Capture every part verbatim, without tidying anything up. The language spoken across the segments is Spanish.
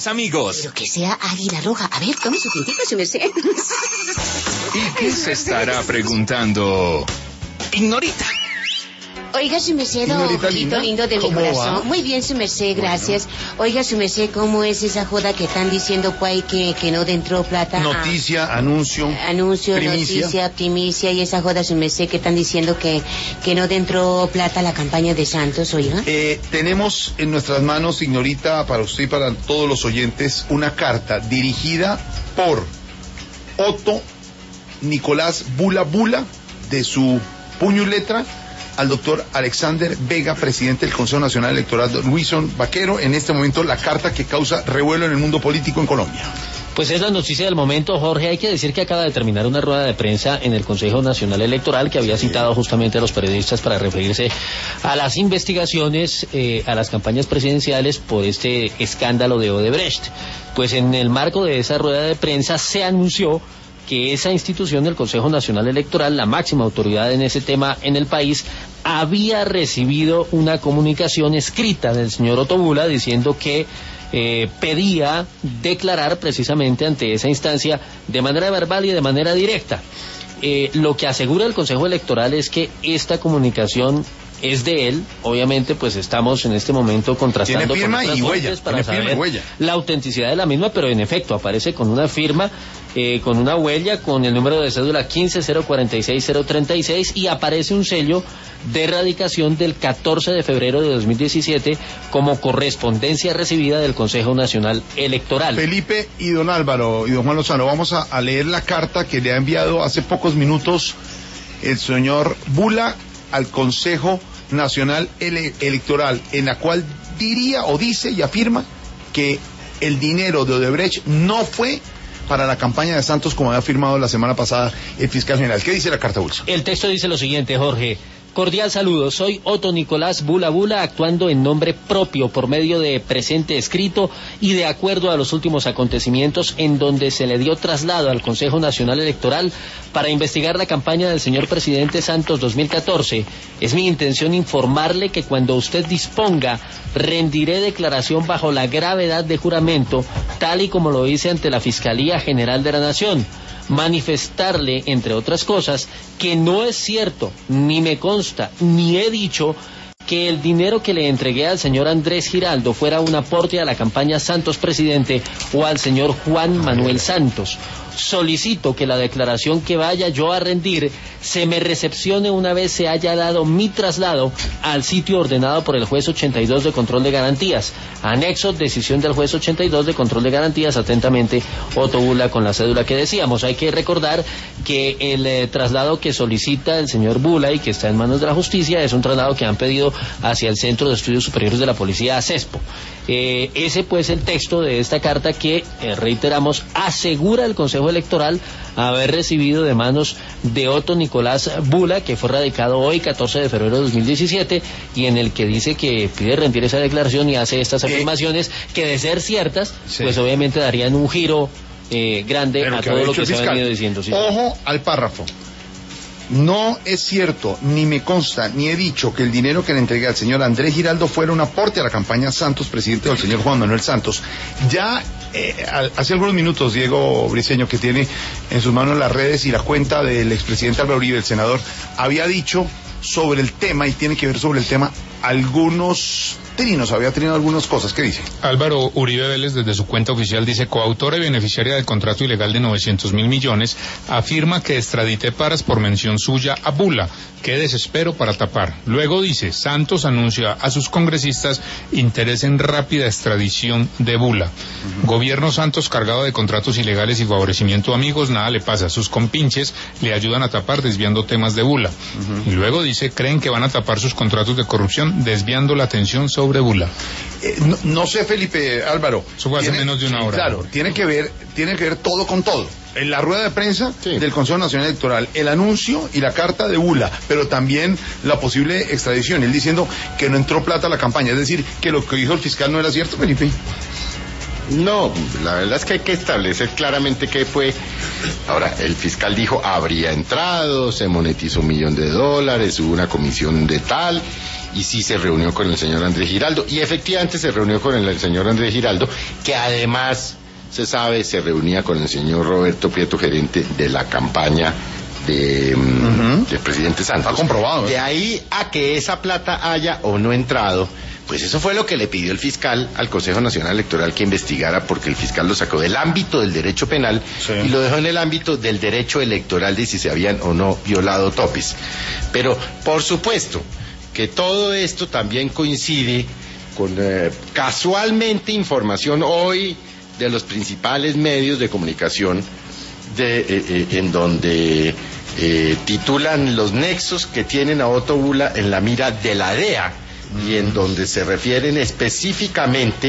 más amigos. Pero que sea Águila Roja. A ver, tome su tintico, su merced. ¿Y qué se estará preguntando Ignorita? Oiga, su merced, ojito lindo de mi corazón. Va? Muy bien, su merced, gracias. Bueno. Oiga, su merced, ¿cómo es esa joda que están diciendo pues, que, que no entró plata? Noticia, ah, anuncio, Anuncio, primicia. noticia, primicia y esa joda, su merced, que están diciendo que, que no entró plata a la campaña de Santos, oiga. Eh, tenemos en nuestras manos, Ignorita, para usted y para todos los oyentes, una carta dirigida por Otto Nicolás Bula Bula, de su puño y letra, al doctor Alexander Vega, presidente del Consejo Nacional Electoral, Wilson Vaquero. En este momento la carta que causa revuelo en el mundo político en Colombia. Pues es la noticia del momento, Jorge. Hay que decir que acaba de terminar una rueda de prensa en el Consejo Nacional Electoral que había citado justamente a los periodistas para referirse a las investigaciones, eh, a las campañas presidenciales por este escándalo de Odebrecht. Pues en el marco de esa rueda de prensa se anunció que esa institución del Consejo Nacional Electoral, la máxima autoridad en ese tema en el país, había recibido una comunicación escrita del señor Otto Bula diciendo que eh, pedía declarar precisamente ante esa instancia de manera verbal y de manera directa. Eh, lo que asegura el Consejo Electoral es que esta comunicación es de él. Obviamente pues estamos en este momento contrastando con otras fuentes para saber la autenticidad de la misma, pero en efecto aparece con una firma, eh, con una huella, con el número de cédula quince cero cuarenta y seis cero treinta y seis y aparece un sello de erradicación del catorce de febrero de dos mil diecisiete como correspondencia recibida del Consejo Nacional Electoral. Felipe y don Álvaro y don Juan Lozano, vamos a, a leer la carta que le ha enviado hace pocos minutos el señor Bula al Consejo Nacional Ele- Electoral, en la cual diría o dice y afirma que el dinero de Odebrecht no fue para la campaña de Santos, como había afirmado la semana pasada el fiscal general. ¿Qué dice la carta, Wilson? El texto dice lo siguiente, Jorge. Cordial saludo, soy Otto Nicolás Bula Bula, actuando en nombre propio por medio de presente escrito y de acuerdo a los últimos acontecimientos en donde se le dio traslado al Consejo Nacional Electoral para investigar la campaña del señor presidente Santos dos mil catorce. Es mi intención informarle que cuando usted disponga, rendiré declaración bajo la gravedad de juramento, tal y como lo hice ante la Fiscalía General de la Nación. Manifestarle, entre otras cosas, que no es cierto, ni me consta, ni he dicho que el dinero que le entregué al señor Andrés Giraldo fuera un aporte a la campaña Santos Presidente o al señor Juan Manuel Santos. Solicito que la declaración que vaya yo a rendir se me recepcione una vez se haya dado mi traslado al sitio ordenado por el juez ochenta y dos de control de garantías. Anexo, decisión del juez ochenta y dos de control de garantías. Atentamente, Otto Bula, con la cédula que decíamos. Hay que recordar que el eh, traslado que solicita el señor Bula y que está en manos de la justicia es un traslado que han pedido hacia el Centro de Estudios Superiores de la Policía, CESPO. Eh, ese pues el texto de esta carta que, eh, reiteramos, asegura el Consejo Electoral haber recibido de manos de Otto Nicolás Bula, que fue radicado hoy, catorce de febrero de dos mil diecisiete, y en el que dice que pide rendir esa declaración y hace estas afirmaciones eh, que, de ser ciertas, sí, pues obviamente darían un giro eh, grande Pero a todo lo que se ha venido diciendo. Sí. Ojo al párrafo. No es cierto, ni me consta, ni he dicho que el dinero que le entregué al señor Andrés Giraldo fuera un aporte a la campaña Santos, presidente del señor Juan Manuel Santos. Ya eh, hace algunos minutos, Diego Briceño, que tiene en sus manos las redes y la cuenta del expresidente Álvaro Uribe, el senador, había dicho sobre el tema, y tiene que ver sobre el tema, algunos trinos, había tenido algunas cosas. ¿Qué dice? Álvaro Uribe Vélez, desde su cuenta oficial, dice: coautora y beneficiaria del contrato ilegal de novecientos mil millones, afirma que extradité Paras por mención suya a Bula. Qué desespero para tapar. Luego dice: Santos anuncia a sus congresistas interés en rápida extradición de Bula. Uh-huh. Gobierno Santos cargado de contratos ilegales y favorecimiento a amigos, nada le pasa. Sus compinches le ayudan a tapar desviando temas de Bula. Uh-huh. Y luego dice: creen que van a tapar sus contratos de corrupción desviando la atención sobre sobre Bula. Eh, no, no sé, Felipe, Álvaro. Eso fue hace tiene, menos de una hora. Claro, tiene que ver, tiene que ver todo con todo. En la rueda de prensa sí. del Consejo Nacional Electoral, el anuncio y la carta de Bula, pero también la posible extradición. Él diciendo que no entró plata a la campaña, es decir, que lo que dijo el fiscal no era cierto, Felipe. No, la verdad es que hay que establecer claramente qué fue. Ahora, el fiscal dijo habría entrado, se monetizó un millón de dólares, hubo una comisión de tal, y sí se reunió con el señor Andrés Giraldo, y efectivamente se reunió con el, el señor Andrés Giraldo, que además, se sabe, se reunía con el señor Roberto Prieto, gerente de la campaña de, uh-huh. del presidente Santos. Está comprobado. ¿eh? De ahí a que esa plata haya o no entrado, pues eso fue lo que le pidió el fiscal al Consejo Nacional Electoral que investigara, porque el fiscal lo sacó del ámbito del derecho penal, sí, y lo dejó en el ámbito del derecho electoral, de si se habían o no violado topes. Pero, por supuesto, que todo esto también coincide con eh, casualmente información hoy de los principales medios de comunicación, de, eh, eh, en donde eh, titulan los nexos que tienen a Otto Bula en la mira de la D E A, y en donde se refieren específicamente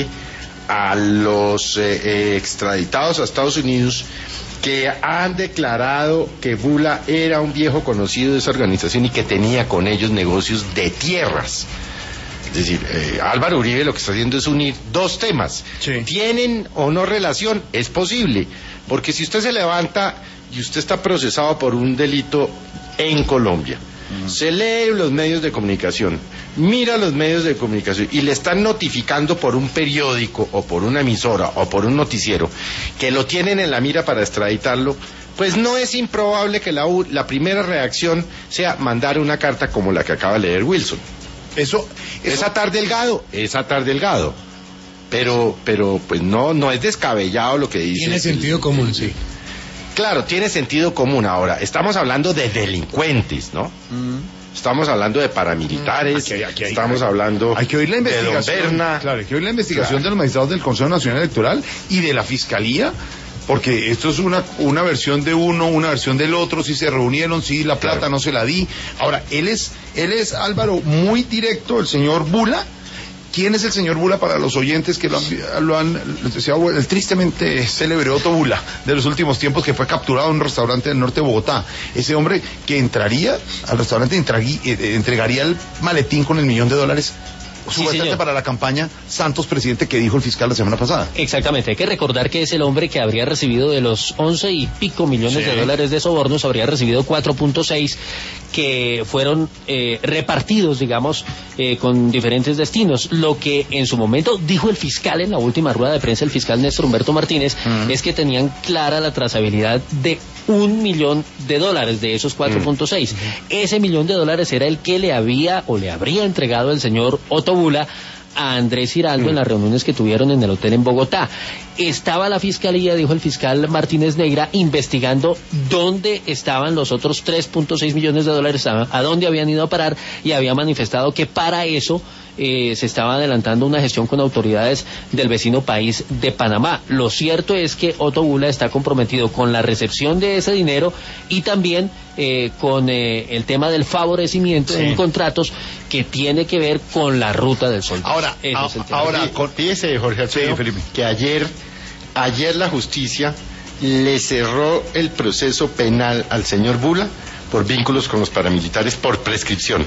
a los eh, eh, extraditados a Estados Unidos que han declarado que Bula era un viejo conocido de esa organización y que tenía con ellos negocios de tierras. Es decir, eh, Álvaro Uribe lo que está haciendo es unir dos temas. Sí. ¿Tienen o no relación? Es posible, porque si usted se levanta y usted está procesado por un delito en Colombia, mm. se lee los medios de comunicación, mira los medios de comunicación y le están notificando por un periódico o por una emisora o por un noticiero que lo tienen en la mira para extraditarlo, pues no es improbable que la, la primera reacción sea mandar una carta como la que acaba de leer Wilson. Eso, eso... es atar Delgado, es atar Delgado, pero, pero pues no, no es descabellado lo que dice. Tiene sentido el, común, sí. Claro, tiene sentido común. Ahora, estamos hablando de delincuentes, ¿no? Mm. Estamos hablando de paramilitares, aquí, aquí, aquí, estamos hay, hablando hay que oír la investigación, de Don Berna. Claro, hay que oír la investigación claro. de los magistrados del Consejo Nacional Electoral y de la Fiscalía, porque esto es una, una versión de uno, una versión del otro, si se reunieron, si la plata claro. no se la di. Ahora, él es, él es, Álvaro, muy directo, el señor Bula. ¿Quién es el señor Bula para los oyentes que lo han, lo han el tristemente célebre Otto Bula de los últimos tiempos, que fue capturado en un restaurante del norte de Bogotá? Ese hombre que entraría al restaurante, entregaría, entregaría el maletín con el millón de dólares supuestamente sí, para la campaña Santos presidente que dijo el fiscal la semana pasada. Exactamente, hay que recordar que es el hombre que habría recibido de los once y pico millones sí. de dólares de sobornos, habría recibido cuatro punto seis que fueron eh, repartidos, digamos, eh, con diferentes destinos. Lo que en su momento dijo el fiscal en la última rueda de prensa, el fiscal Néstor Humberto Martínez, uh-huh. es que tenían clara la trazabilidad de un millón de dólares de esos cuatro punto seis. Uh-huh. Ese millón de dólares era el que le había o le habría entregado el señor Otto Bula a Andrés Giraldo mm. en las reuniones que tuvieron en el hotel en Bogotá. Estaba la fiscalía, dijo el fiscal Martínez Negra, investigando dónde estaban los otros tres punto seis millones de dólares, a, a dónde habían ido a parar, y había manifestado que para eso eh, se estaba adelantando una gestión con autoridades del vecino país de Panamá. Lo cierto es que Otto Bula está comprometido con la recepción de ese dinero y también eh, con eh, el tema del favorecimiento sí. en sí. que tiene que ver con la ruta del sol. Ahora, a, es ahora con, fíjese, Jorge Alfredo, sí, que ayer, ayer la justicia le cerró el proceso penal al señor Bula por vínculos con los paramilitares por prescripción.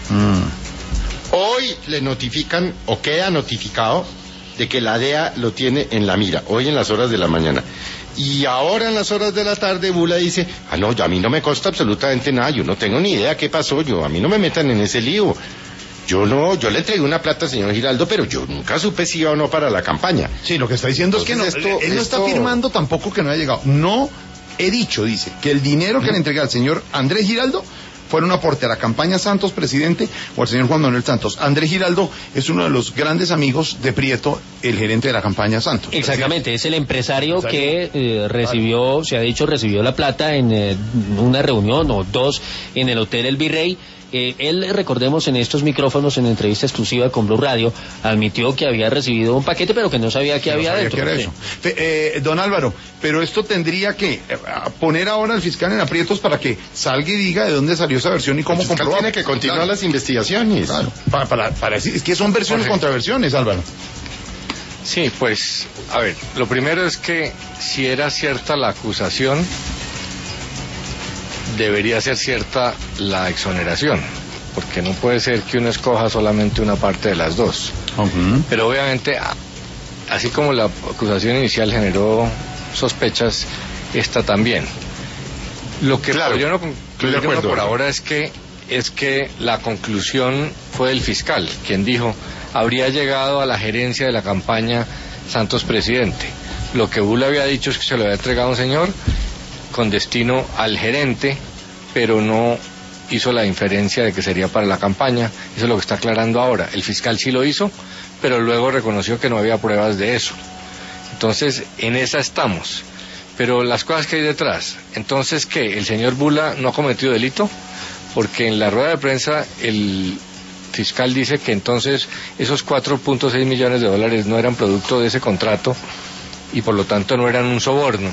Mm. Hoy le notifican, o queda notificado, de que la D E A lo tiene en la mira, hoy en las horas de la mañana. Y ahora en las horas de la tarde Bula dice, ah no, a mí no me consta absolutamente nada, yo no tengo ni idea qué pasó, yo a mí no me metan en ese lío. Yo no, yo le entregué una plata al señor Giraldo, pero yo nunca supe si iba o no para la campaña. Sí, lo que está diciendo Entonces, es que no, esto, él no esto... está afirmando tampoco que no haya llegado. No he dicho, dice, que el dinero que le entregué al señor Andrés Giraldo fuera un aporte a la campaña Santos presidente o al señor Juan Manuel Santos. Andrés Giraldo es uno de los grandes amigos de Prieto, el gerente de la campaña Santos. Exactamente, es el empresario, empresario. que eh, recibió, vale. se ha dicho, recibió la plata en eh, una reunión o dos en el Hotel El Virrey. Eh, él, recordemos, en estos micrófonos, en entrevista exclusiva con Blue Radio, admitió que había recibido un paquete, pero que no sabía qué había dentro. Que era eso. Sí. Eh, don Álvaro, pero esto tendría que eh, poner ahora al fiscal en aprietos para que salga y diga de dónde salió esa versión y cómo comprobó. Tiene que continuar claro. las investigaciones. Claro. Para, para, para decir, es que son versiones contra versiones, Álvaro. Sí, pues, a ver, lo primero es que si era cierta la acusación, debería ser cierta la exoneración, porque no puede ser que uno escoja solamente una parte de las dos. Uh-huh. Pero obviamente, así como la acusación inicial generó sospechas, esta también. Lo que claro, yo no concluyo por ahora es que es que la conclusión fue el fiscal, quien dijo, habría llegado a la gerencia de la campaña Santos Presidente. Lo que Bula había dicho es que se lo había entregado a un señor con destino al gerente, pero no hizo la inferencia de que sería para la campaña. Eso es lo que está aclarando ahora. El fiscal sí lo hizo, pero luego reconoció que no había pruebas de eso. Entonces, en esa estamos. Pero las cosas que hay detrás, entonces, ¿qué? ¿El señor Bula no ha cometido delito? Porque en la rueda de prensa el fiscal dice que entonces esos cuatro punto seis millones de dólares no eran producto de ese contrato y por lo tanto no eran un soborno,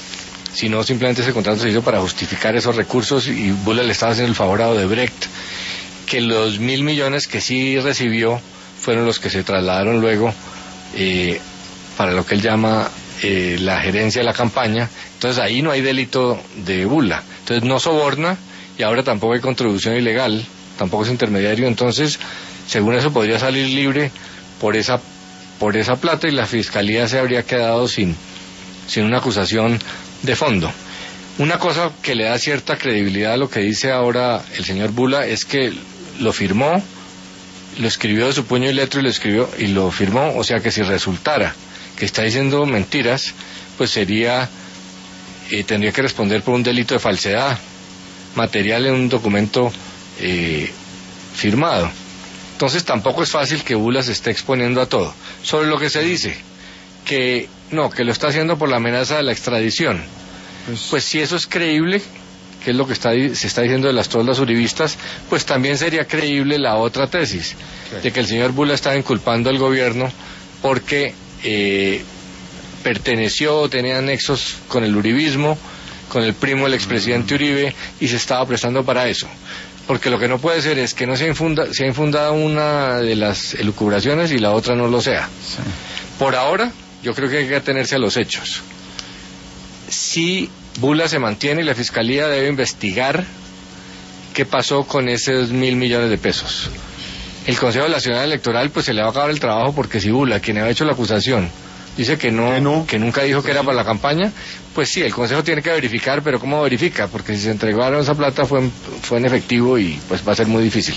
sino simplemente ese contrato se hizo para justificar esos recursos y Bula le estaba haciendo el favor a Odebrecht, que los mil millones que sí recibió fueron los que se trasladaron luego eh, para lo que él llama eh, la gerencia de la campaña. Entonces ahí no hay delito de Bula, entonces no soborna y ahora tampoco hay contribución ilegal, tampoco es intermediario, entonces según eso podría salir libre por esa por esa plata y la fiscalía se habría quedado sin sin una acusación de fondo. Una cosa que le da cierta credibilidad a lo que dice ahora el señor Bula es que lo firmó, lo escribió de su puño y letra y lo escribió y lo firmó, o sea que si resultara que está diciendo mentiras, pues sería eh, tendría que responder por un delito de falsedad material en un documento eh, firmado. Entonces tampoco es fácil que Bula se esté exponiendo a todo. Sobre lo que se dice, que no, que lo está haciendo por la amenaza de la extradición, pues, pues si eso es creíble, que es lo que está, se está diciendo de las toldas uribistas, pues también sería creíble la otra tesis, okay, de que el señor Bula estaba inculpando al gobierno porque eh, perteneció o tenía nexos con el uribismo, con el primo del expresidente Uribe, y se estaba prestando para eso. Porque lo que no puede ser es que no se ha infunda, se ha infundado una de las elucubraciones y la otra no lo sea. Sí. Por ahora, yo creo que hay que atenerse a los hechos. Si Bula se mantiene y la Fiscalía debe investigar qué pasó con esos mil millones de pesos. El Consejo Nacional Electoral pues se le va a acabar el trabajo porque si Bula, quien ha hecho la acusación, dice que no, no, que nunca dijo que era para la campaña, pues sí, el Consejo tiene que verificar, pero ¿cómo verifica? Porque si se entregaron esa plata fue en, fue en efectivo y pues va a ser muy difícil.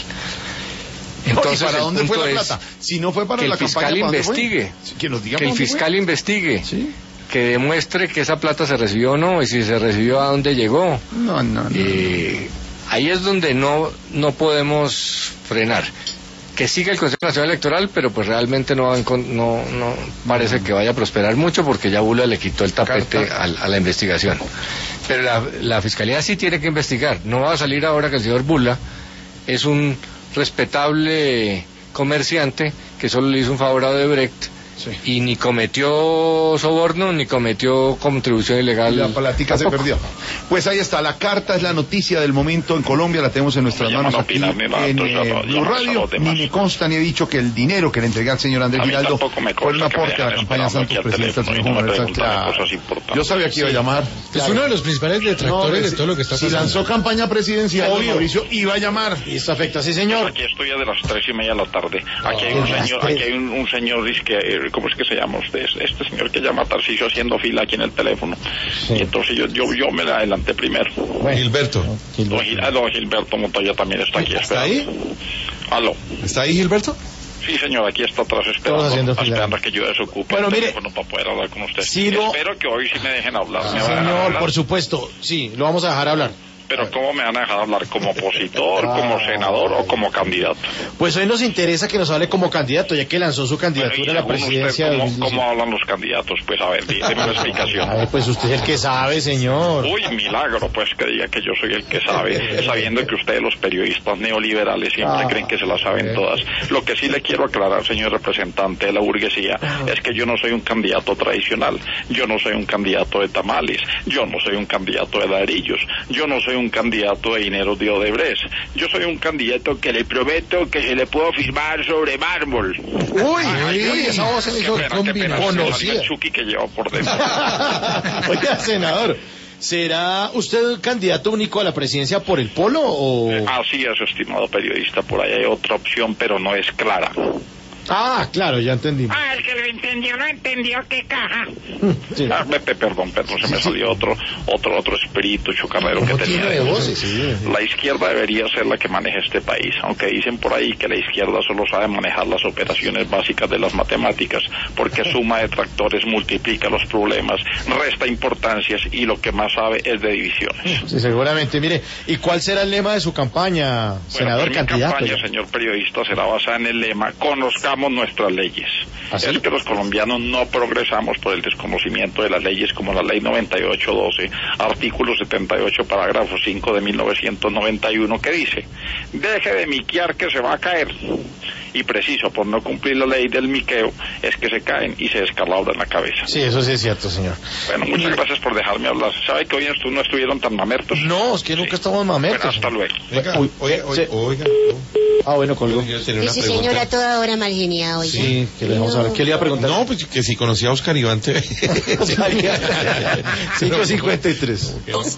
Entonces, no, ¿y para dónde fue la plata? Si no fue para que la el fiscal campaña, investigue, que, nos diga que el fiscal fue. investigue, ¿Sí? Que demuestre que esa plata se recibió o no, y si se recibió a dónde llegó. No, no, no. Eh, ahí es donde no, no podemos frenar. Que siga el Consejo Nacional Electoral, pero pues realmente no, no, no parece que vaya a prosperar mucho porque ya Bula le quitó el tapete a, a la investigación. Pero la, la Fiscalía sí tiene que investigar. No va a salir ahora que el señor Bula es un respetable comerciante que solo le hizo un favor a Odebrecht. Sí. Y ni cometió soborno, ni cometió contribución ilegal. La plática se perdió. Pues ahí está, la carta es la noticia del momento en Colombia, la tenemos en nuestras manos aquí en eh, Blue Radio. Ni me consta ni he dicho que el dinero que le entregué al señor Andrés Giraldo fue un aporte a la campaña Santos Presidente del señor Yo sabía que iba a llamar. Es uno de los principales detractores no, de todo lo que está pasando. Si lanzó campaña presidencial, Mauricio iba a llamar. Y esto afecta, sí señor. Aquí estoy ya de las tres y media de la tarde. Aquí hay un señor, aquí hay un, un señor que ¿cómo es que se llama usted? Este señor que llama Tarcisio haciendo fila aquí en el teléfono. Sí. Y entonces yo, yo, yo me la adelanté primero. Bueno, Gilberto. Don, Gil, don Gilberto Montoya también está aquí ¿Está esperando. ahí? ¿Aló? ¿Está ahí Gilberto? Sí, señor, aquí está atrás esperando, esperando a que yo desocupe bueno, el mire, teléfono para poder hablar con usted. Sí, lo... Espero que hoy sí me dejen hablar. Sí, ¿Me señor, hablar? por supuesto. Sí, lo vamos a dejar hablar. Pero ¿cómo me van a dejar hablar? ¿Como opositor, ah, como senador o como candidato? Pues hoy nos interesa que nos hable como candidato, ya que lanzó su candidatura bueno, a la presidencia. Usted, ¿cómo, ¿Cómo hablan los candidatos? Pues a ver, déme una explicación. A ver, pues usted es el que sabe, señor. Uy, milagro, pues que diga que yo soy el que sabe, sabiendo que ustedes los periodistas neoliberales siempre ah, creen que se las saben okay. todas. Lo que sí le quiero aclarar, señor representante de la burguesía, es que yo no soy un candidato tradicional, yo no soy un candidato de tamales, yo no soy un candidato de ladrillos, yo no soy un candidato de dinero de Odebrecht. Yo soy un candidato que le prometo que se le puedo firmar sobre mármol. Uy, ay, uy esa voz se me hizo conocida. El Chucky que lleva por dentro. Oiga, senador, ¿será usted candidato único a la presidencia por el Polo o...? Así es, estimado periodista, por ahí hay otra opción, pero no es clara. Ah, claro, ya entendí. Ah, el que lo entendió, no entendió, qué caja. Sí. Ah, vete, perdón, perdón, se me salió otro, otro, otro espíritu chocarrero que tenía. De voces? Sí. La izquierda debería ser la que maneje este país, aunque dicen por ahí que la izquierda solo sabe manejar las operaciones básicas de las matemáticas, porque suma de tractores, multiplica los problemas, resta importancias y lo que más sabe es de divisiones. Sí, seguramente. Mire, ¿y cuál será el lema de su campaña, bueno, senador pues candidato? Mi campaña, señor periodista, será basada en el lema "Conozcamos nuestras leyes". ¿Ah, sí? Es que los colombianos no progresamos por el desconocimiento de las leyes, como la ley noventa y ocho doce, artículo setenta y ocho, parágrafo cinco de mil novecientos noventa y uno, que dice: deje de miquear que se va a caer. Y preciso, por no cumplir la ley del miqueo, es que se caen y se descalabran la cabeza. Sí, eso sí es cierto, señor. Bueno, muchas gracias por dejarme hablar. ¿Sabe que hoy estu- no estuvieron tan mamertos? No, es que nunca sí. estamos mamertos. Bueno, hasta luego. Oiga, oiga, oiga, Sí. oiga. Ah, bueno, colgó. Ese señor a toda hora mal geniado, oiga. Sí, que le vamos a ver. ¿Qué le iba a preguntar? No, pues que si conocía a Oscar Iván T V. cinco cincuenta y tres.